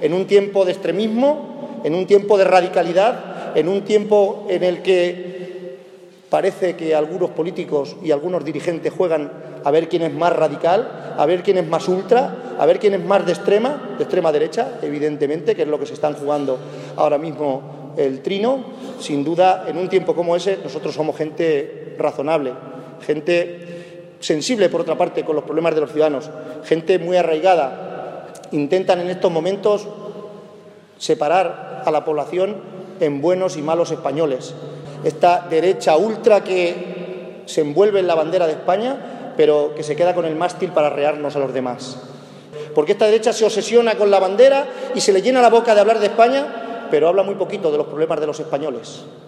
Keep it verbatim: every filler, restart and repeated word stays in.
en un tiempo de extremismo, en un tiempo de radicalidad, en un tiempo en el que parece que algunos políticos y algunos dirigentes juegan a ver quién es más radical, a ver quién es más ultra, a ver quién es más de extrema, de extrema derecha, evidentemente, que es lo que se están jugando ahora mismo el trino. Sin duda, en un tiempo como ese, nosotros somos gente razonable, gente sensible, por otra parte, con los problemas de los ciudadanos, gente muy arraigada. Intentan en estos momentos separar a la población en buenos y malos españoles. Esta derecha ultra que se envuelve en la bandera de España, pero que se queda con el mástil para arrearnos a los demás. Porque esta derecha se obsesiona con la bandera y se le llena la boca de hablar de España, pero habla muy poquito de los problemas de los españoles.